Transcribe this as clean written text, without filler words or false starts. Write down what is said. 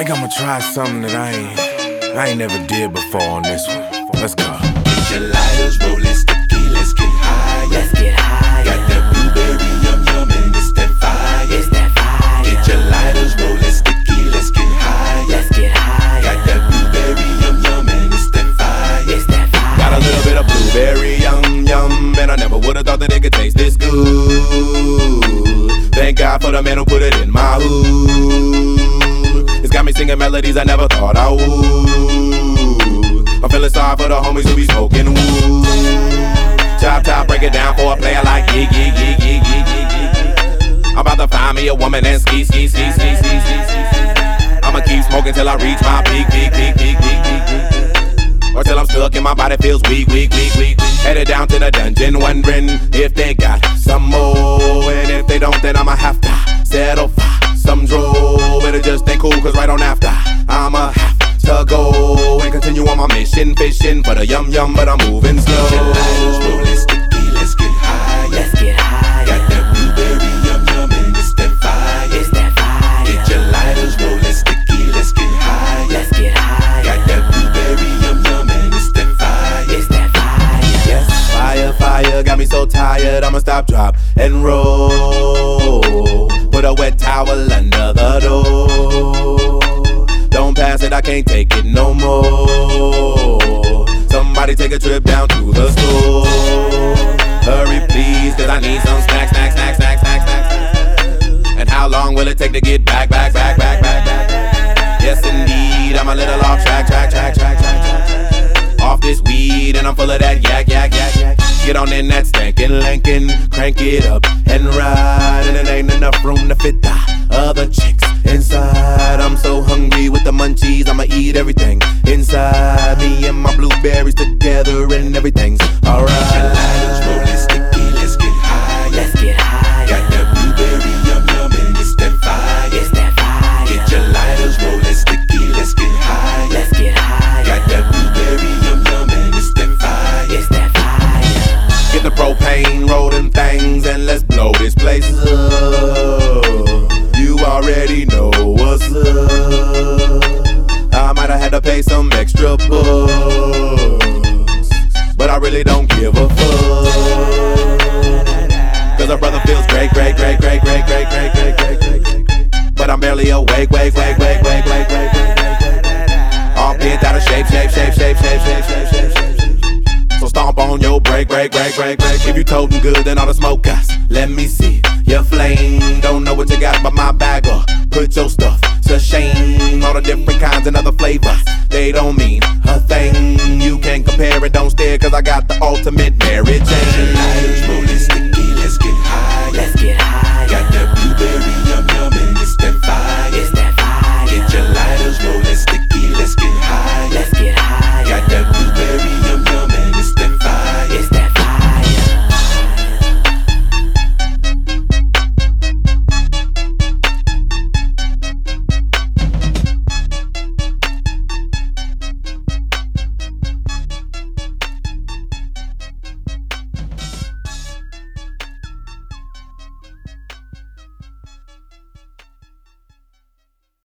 think I'ma try something that I ain't never did before on this one. Let's go. Get your lighters, rollin' sticky, let's get high. Let's get high. Got that blueberry yum yum and it's that fire. It's that fire. Get your lighters, rollin' sticky, let's get high. Let's get high. Got that blueberry yum yum and it's that fire. It's that fire. Got a little bit of blueberry yum yum, and I never would've thought that it could taste this good. Thank God for the man who put it in my hood. It's got me singing melodies I never thought I would. I'm feeling sorry for the homies who be smoking wood. Chop top, break it down for a player like yeah, yeah, yeah, yeah, yeah, yeah, yeah. I'm about to find me a woman and ski, ski, ski, ski, ski, ski, ski. I'ma keep smoking till I reach my peak, peak, peak, peak, peak, peak, peak. Or till I'm stuck and my body feels weak, weak, weak, weak. Headed down to the dungeon, wondering if they got some more. And if they don't, then I'ma have to settle for some draw. But it just ain't cool, cause right on after I'ma have to go and continue on my mission, fishing for the yum yum, but I'm moving slow. Get your lighters, rollin' sticky, let's get high. Let's get high. Got that blueberry yum yum and it's that fire. It's that fire. Get your lighters, rollin' sticky, let's get high. Let's get high. Got that blueberry yum yum and it's that fire. It's that fire. Yes, fire, fire, got me so tired, I'ma stop, drop, and roll. Put a wet towel under the door. Don't pass it, I can't take it no more. Somebody take a trip down to the store. Hurry please, cause I need some snacks, snacks, snacks, snacks, snacks, snacks. And how long will it take to get back, back, back, back, back, back? Yes indeed, I'm a little off track, track, track, track, track, track. Off this weed and I'm full of that yak, yak, yak, yak. Get on in that stankin' Lincoln, crank it up and ride. And it ain't enough room to fit the other chicks inside. I'm so hungry with the munchies, I'ma eat everything inside. Me and my blueberries together and everything's alright. Get your lighters, rollin' sticky, let's get high. Let's get high. Got that blueberry yum yum and it's that fire. It's that fire. Get your lighters, rollin' sticky, let's get high. Let's get high. Got that blueberry yum yum and it's that fire. It's that fire. Get the propane, roll them things, and let's blow this place up. You already know what's up. I might have had to pay some extra bucks, but I really don't give a fuck. Cause a brother feels great, great, great, great, great, great, great, great, great, great, great. But I'm barely awake, wake, wake, wake, wake, wake, wake, wake, wake. All bent out of shape, shape, shape, shape, shape, shape, shape, shape, shape. So stomp on your break, break, break, break, break. If you totin' good, then all the smoke guys, let me see your flame. Don't know what you got, but my bag up. Put your stuff to shame. All the different kinds and other flavors, they don't mean a thing. You can't compare it, don't stare, cause I got the ultimate Mary Jane.